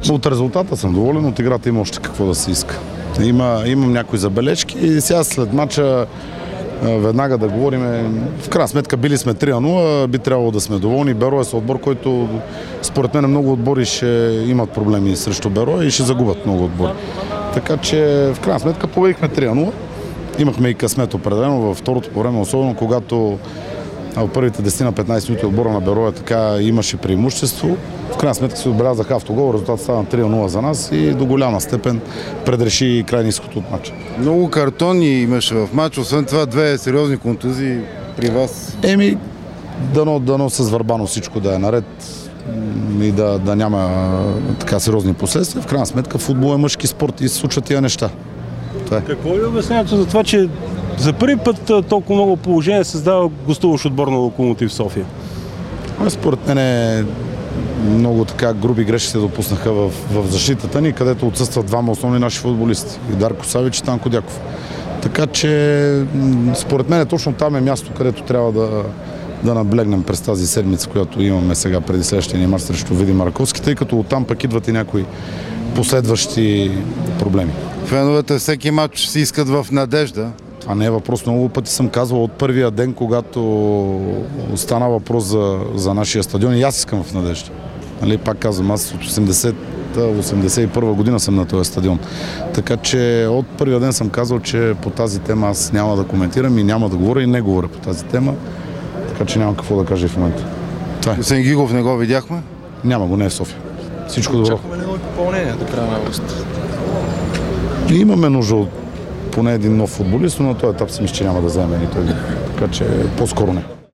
От резултата съм доволен, от играта има още какво да се иска. Имам някои забележки и сега след мача веднага да говорим. В крайна сметка били сме 3-0, би трябвало да сме доволни. Берое е отбор, който според мен много отбори ще имат проблеми срещу Берое и ще загубят много отбори. Така че в крайна сметка победихме 3-0. Имахме и късмет определено във второто по време, особено когато в първите 10 на 15 минути отбора на Берое така имаше преимущество. В крайна сметка се отбелязаха автогол, резултат стана 3-0 за нас и до голяма степен предреши крайния изход от матча. Много картони имаше в матч, освен това 2 сериозни контузии при вас. Дано с Върбанов всичко да е наред и да няма така сериозни последствия. В крайна сметка футбол е мъжки спорт и се случват тия неща. Какво е обяснението за това, че за първи път толкова много положение създава гостуващ отбор на Локомотив София? Според мен много така груби грешки се допуснаха в защитата ни, където отсъстват двама основни наши футболисти. И Дарко Савич и Танко Дяков. Така че според мен точно там е място, където трябва да наблегнем през тази седмица, която имаме сега преди следващия ни мач срещу Видин Раковски, тъй като оттам пък идват и някои последващи проблеми. Феновете всеки матч си искат в надежда. Това не е въпрос. Много пъти съм казвал от първия ден, когато стана въпрос за нашия стадион и аз искам в надежда. Пак казвам, аз от 81 година съм на този стадион. Така че от първия ден съм казал, че по тази тема аз няма да коментирам и няма да говоря и не говоря по тази тема. Така че няма какво да кажа и в момента. Господин Гигов не го видяхме? Няма го, не е в София. Всичко добро. Чакаме негово попълнение до края на август. Имаме нужда от поне един нов футболист, но на този етап си мисля, че няма да вземе и той. Така че по-скоро не.